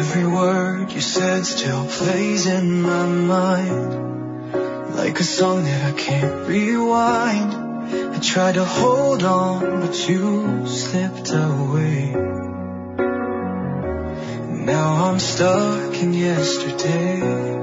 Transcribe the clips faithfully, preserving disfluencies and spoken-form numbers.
Every word you said still plays in my mind, like a song that I can't rewind. I tried to hold on, but you slipped away. Now I'm stuck in yesterday.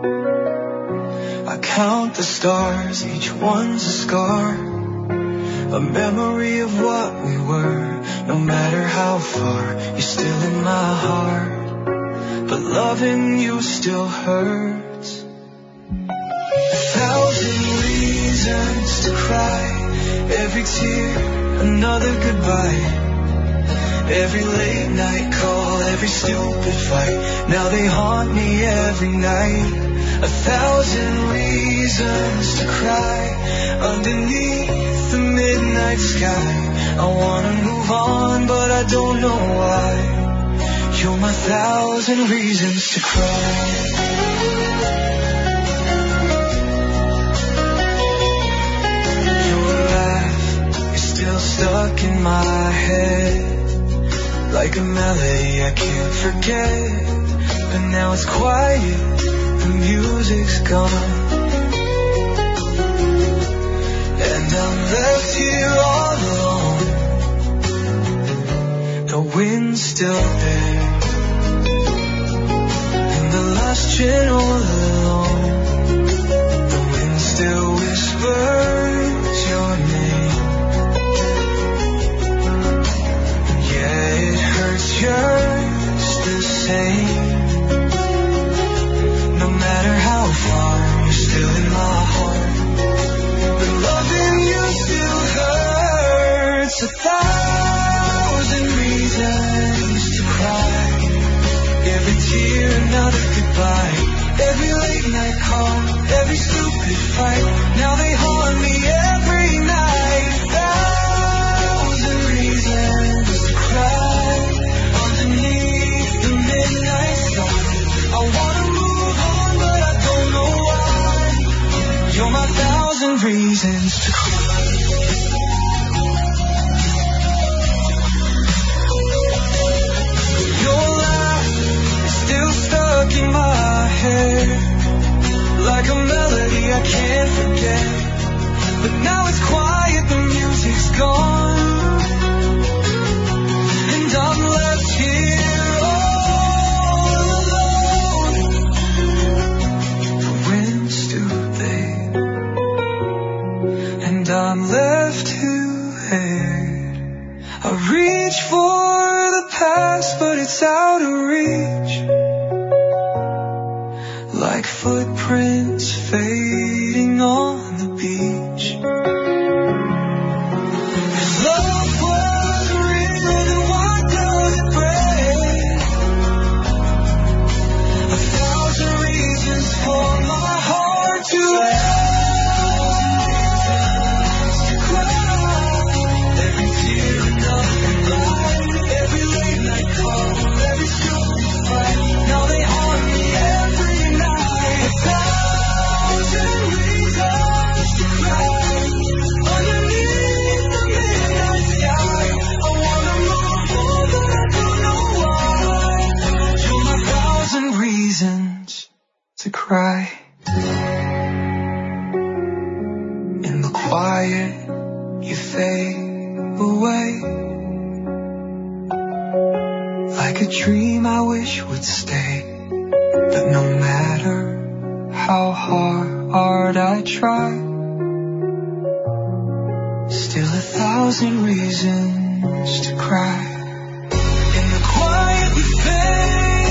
I count the stars, each one's a scar, a memory of what we were. No matter how far, you're still in my heart, but loving you still hurts. A thousand reasons to cry, every tear another goodbye. Every late night call, every stupid fight, now they haunt me every night. A thousand reasons to cry underneath the midnight sky. I wanna move on, but I don't know why. You're my thousand reasons to cry. Your laugh is still stuck in my head, like a melody I can't forget. But now it's quiet, the music's gone, and I'm left here all alone. The wind's still there, and the last gin all alone. The wind still whispers your name. Yeah, it hurts just the same. No matter how far, you're still in my heart, but loving you still hurts. A thousand reasons to cry, every tear another goodbye. Every late night call, every stupid fight, now they haunt me every night. Thousand reasons to cry underneath the midnight sun. I wanna move on, but I don't know why. You're my thousand reasons to cry. Your laugh is still stuck in my head, like a melody I can't forget. But now it's quiet, the music's gone, and I'm left here all alone. The wind's still there, and I'm left here. I reach for the past, but it's out of reach, like footprints fading on the beach. If love was real, then why does it break? A thousand reasons for my heart to ache, to cry. Every tear another goodbye, every late night call, every stupid fight, now they haunt me every night. A thousand reasons to cry underneath the midnight sky. I wanna move on, but I don't know why. You're my thousand reasons to cry. In the quiet, you fade away, like a dream I wish would stay. But no matter how hard I try, still a thousand reasons to cry. In the quiet, we fade